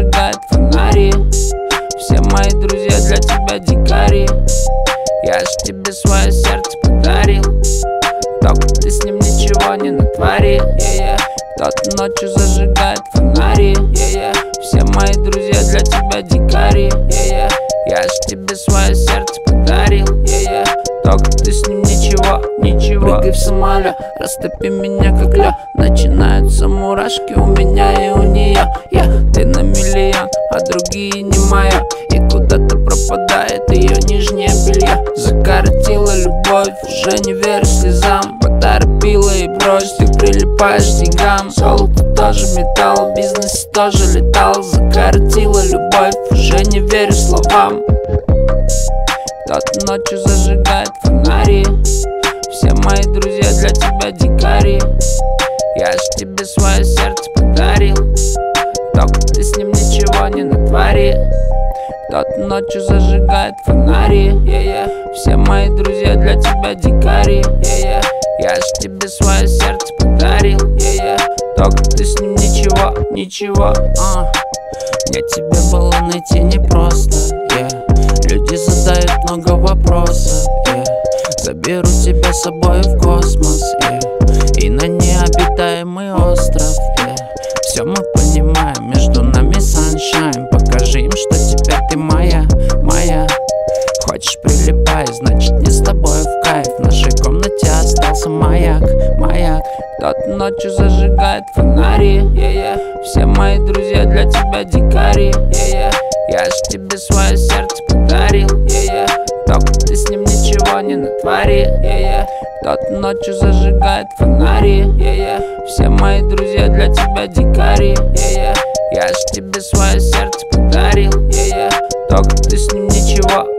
зажигает фонари. Все мои друзья для тебя дикари. Я ж тебе свое сердце подарил, только ты с ним ничего не натвори. Кто-то ночью зажигает фонари. Все мои друзья для тебя дикари. Я ж тебе свое сердце подарил, только ты с ним ничего. Прыгай в самолет, растопи меня как лед. Начинаются мурашки у меня и у нее. Ты на миллион, а другие не моя. И куда-то пропадает ее нижнее белье. Закоротила любовь, уже не верю слезам. Поторопила и брось, ты прилипаешь к деньгам. Золото тоже металл, бизнес тоже летал. Закоротила любовь, уже не верю словам. Кто-то ночью зажигает фонари. Все мои друзья для тебя дикари. Я ж тебе свое сердце подарил, только ты с ним ничего не натвори. Кто-то ночью зажигает фонари. Все мои друзья для тебя дикари. Я ж тебе свое сердце подарил, только ты с ним ничего. Мне тебя было найти непросто, Люди задают много вопросов, Заберу тебя с собой в космос, И на необитаемый остров, Все мы понимаем, между нами sunshine. Покажи им, что теперь ты моя. Хочешь прилипай, значит не с тобой в кайф. В нашей комнате остался маяк. Кто-то ночью зажигает фонари. Все мои друзья для тебя дикари. Я ж тебе свое сердце подарил, только ты с ним ничего не натвори. Кто-то ночью зажигает фонари. Все мои друзья для тебя дикари. Я ж тебе свое сердце подарил, только ты с ним ничего.